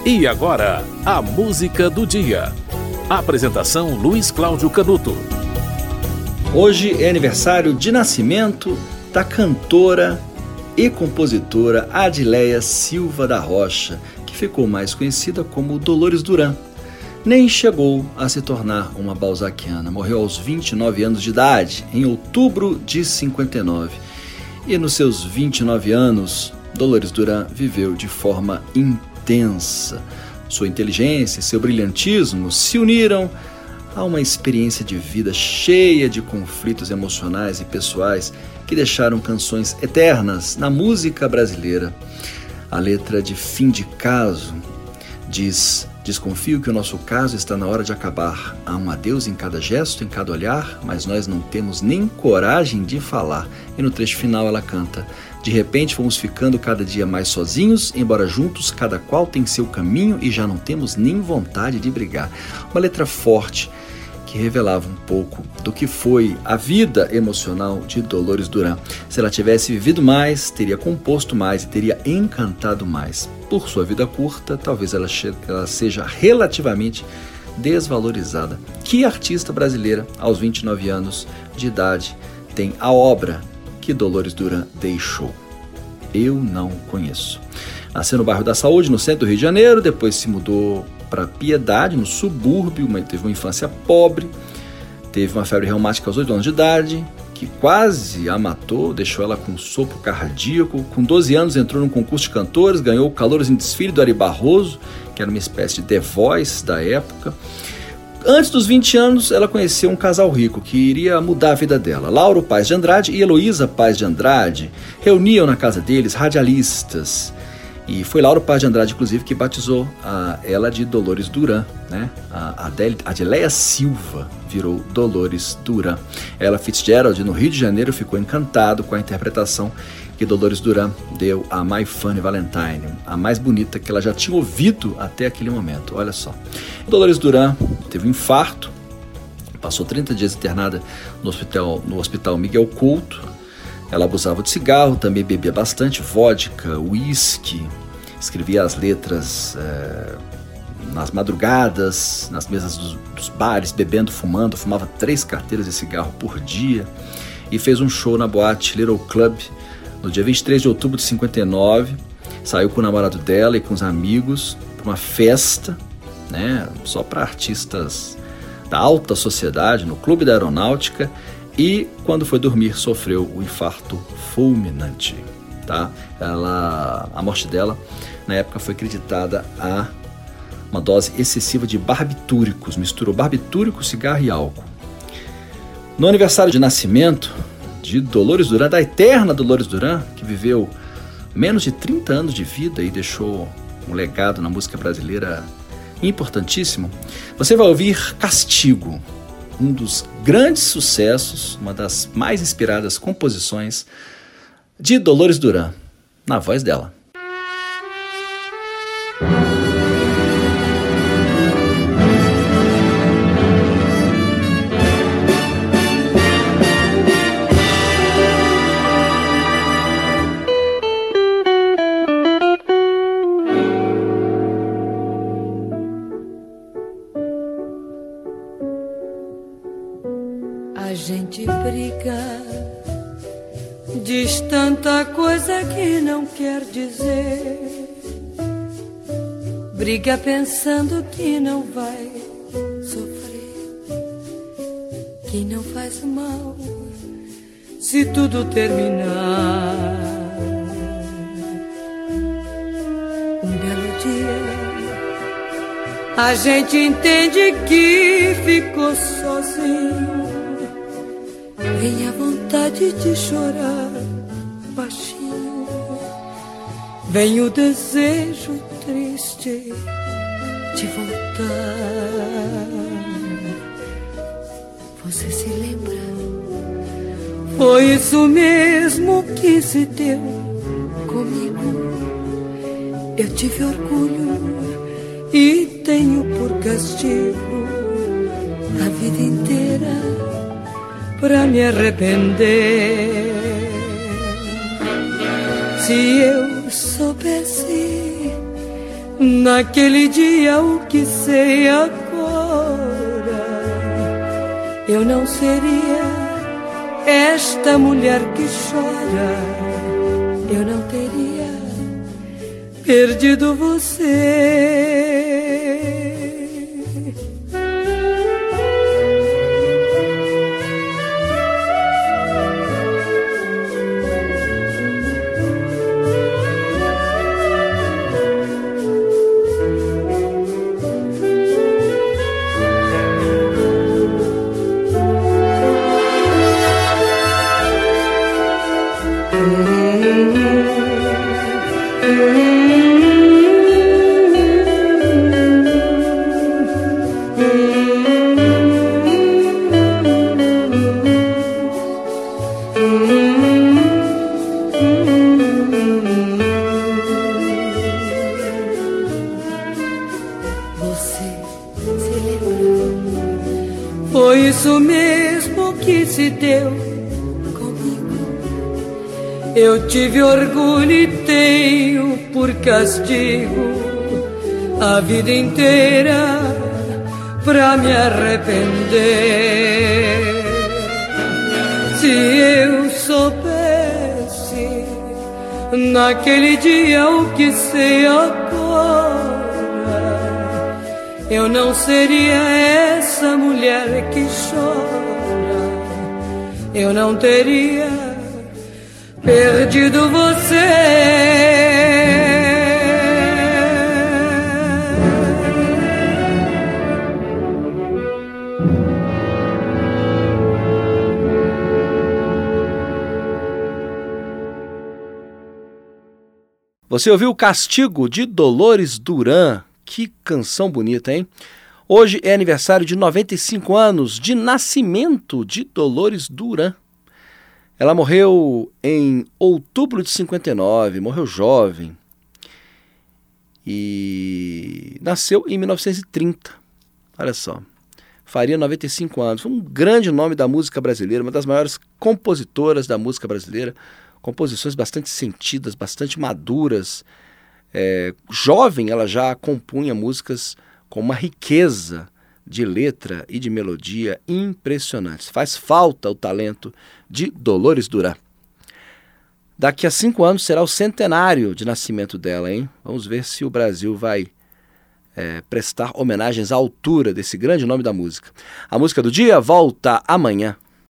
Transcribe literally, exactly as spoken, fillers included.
E agora, a música do dia. Apresentação Luiz Cláudio Canuto. Hoje é aniversário de nascimento da cantora e compositora Adileia Silva da Rocha, que ficou mais conhecida como Dolores Duran. Nem chegou a se tornar uma balzaquiana. Morreu aos vinte e nove anos de idade, em outubro de cinquenta e nove. E nos seus vinte e nove anos, Dolores Duran viveu de forma intensa. Sua inteligência e seu brilhantismo se uniram a uma experiência de vida cheia de conflitos emocionais e pessoais que deixaram canções eternas na música brasileira. A letra de Fim de Caso diz: desconfio que o nosso caso está na hora de acabar. Há um adeus em cada gesto, em cada olhar, mas nós não temos nem coragem de falar. E no trecho final ela canta: de repente fomos ficando cada dia mais sozinhos, embora juntos cada qual tem seu caminho e já não temos nem vontade de brigar. Uma letra forte que revelava um pouco do que foi a vida emocional de Dolores Duran. Se ela tivesse vivido mais, teria composto mais e teria encantado mais. Por sua vida curta, talvez ela, che- ela seja relativamente desvalorizada. Que artista brasileira, aos vinte e nove anos de idade, tem a obra que Dolores Duran deixou? Eu não conheço. Nasceu no bairro da Saúde, no centro do Rio de Janeiro, depois se mudou para Piedade, no subúrbio, mas teve uma infância pobre, teve uma febre reumática aos oito anos de idade, que quase a matou, deixou ela com um sopro cardíaco. Com doze anos entrou num concurso de cantores, ganhou Calouros em Desfile do Ari Barroso, que era uma espécie de The Voice da época. Antes dos vinte anos, ela conheceu um casal rico que iria mudar a vida dela. Lauro Paz de Andrade e Heloísa Paz de Andrade reuniam na casa deles radialistas. E foi Lauro Paz de Andrade, inclusive, que batizou a, ela de Dolores Duran, né? A, a Adileia Silva virou Dolores Duran. Ella Fitzgerald, no Rio de Janeiro, ficou encantado com a interpretação que Dolores Duran deu a My Funny Valentine, a mais bonita que ela já tinha ouvido até aquele momento. Olha só. Dolores Duran teve um infarto, passou trinta dias internada no hospital, no hospital Miguel Couto. Ela abusava de cigarro, também bebia bastante vodka, uísque, escrevia as letras é, nas madrugadas, nas mesas dos, dos bares, bebendo, fumando, fumava três carteiras de cigarro por dia e fez um show na boate Little Club no dia vinte e três de outubro de cinquenta e nove. Saiu com o namorado dela e com os amigos para uma festa, né, só para artistas da alta sociedade, no Clube da Aeronáutica. E quando foi dormir, sofreu o infarto fulminante, tá? Ela, a morte dela, na época, foi acreditada a uma dose excessiva de barbitúricos. Misturou barbitúrico, cigarro e álcool. No aniversário de nascimento de Dolores Duran, da eterna Dolores Duran, que viveu menos de trinta anos de vida e deixou um legado na música brasileira importantíssimo, você vai ouvir Castigo, um dos grandes sucessos, uma das mais inspiradas composições de Dolores Duran, na voz dela. A gente briga, diz tanta coisa que não quer dizer. Briga pensando que não vai sofrer, que não faz mal se tudo terminar. Um belo dia a gente entende que ficou sozinho. Vem a vontade de chorar baixinho, vem o desejo triste de voltar. Você se lembra? Foi isso mesmo que se deu comigo. Eu tive orgulho e tenho por castigo a vida inteira pra me arrepender. Se eu soubesse Naquele dia o que sei agora, eu não seria esta mulher que chora, eu não teria perdido você. Foi isso mesmo que se deu comigo. Eu tive orgulho e tenho por castigo a vida inteira pra me arrepender. Se eu soubesse naquele dia o que sei agora, eu não seria essa mulher que chora, eu não teria perdido você. Você ouviu Castigo, de Dolores Duran. Que canção bonita, hein? Hoje é aniversário de noventa e cinco anos de nascimento de Dolores Duran. Ela morreu em outubro de cinquenta e nove, morreu jovem. E nasceu em mil novecentos e trinta. Olha só, faria noventa e cinco anos. Foi um grande nome da música brasileira, uma das maiores compositoras da música brasileira. Composições bastante sentidas, bastante maduras. É, jovem, ela já compunha músicas com uma riqueza de letra e de melodia impressionantes. Faz falta o talento de Dolores Duran. Daqui a cinco anos será o centenário de nascimento dela, hein? Vamos ver se o Brasil vai é, prestar homenagens à altura desse grande nome da música. A música do dia volta amanhã.